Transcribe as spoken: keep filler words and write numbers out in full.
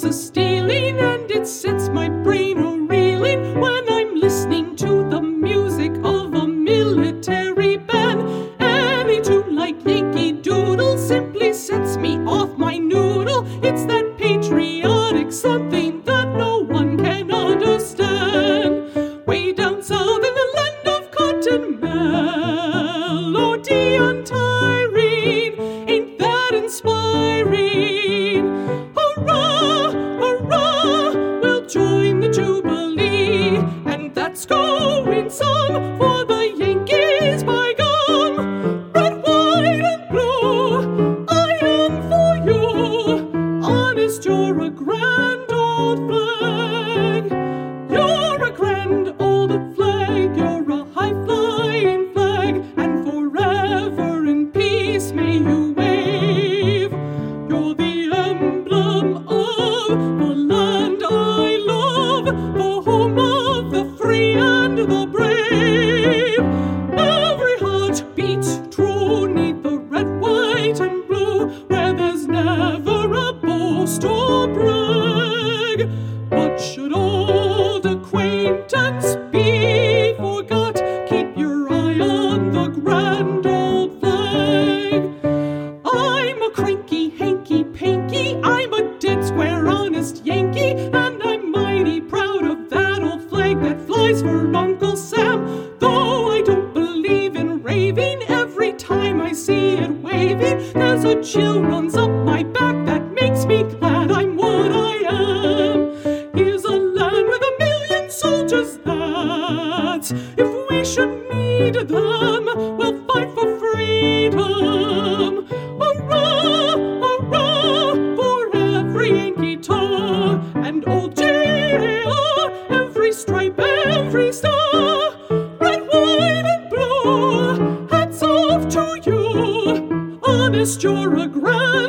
stealing, and it sets my brain a-reeling when I'm listening to the music of a military band. Any tune like Yankee Doodle simply sets me off my noodle. It's that patriotic something that no one can understand. Way down south in the land of cotton, melody untiring, ain't that inspiring? Hurrah, hurrah, we'll join the Jubilee, and that's going some for the Yankees, by gum. Red, white, and blue, I am for you. Honest, you're a grand old flag. You're a grand old flag. You're a high-flying flag, and forever in peace may you wave. You're the emblem of the land I love, the home of the free and the brave. Every heart beats true 'neath the red, white, and blue, where there's never a boast or brag. But should old acquaintance be forgot, keep your eye on the grand old flag. I'm a cranky, hanky, panky, I'm a dead square honest Yankee, and I'm mighty proud of that old flag that flies for Uncle Sam. Though I don't believe in raving, every time I see it waving, there's a chill runs up my back that makes me glad I'm what I am. Here's a land with a million soldiers that, if we should need them, we'll fight for freedom. Hurrah, hurrah, for every Yankee tar, and old J R, every stripe, every star. Red, white, and blue, hats off to you. Honest, you're a grand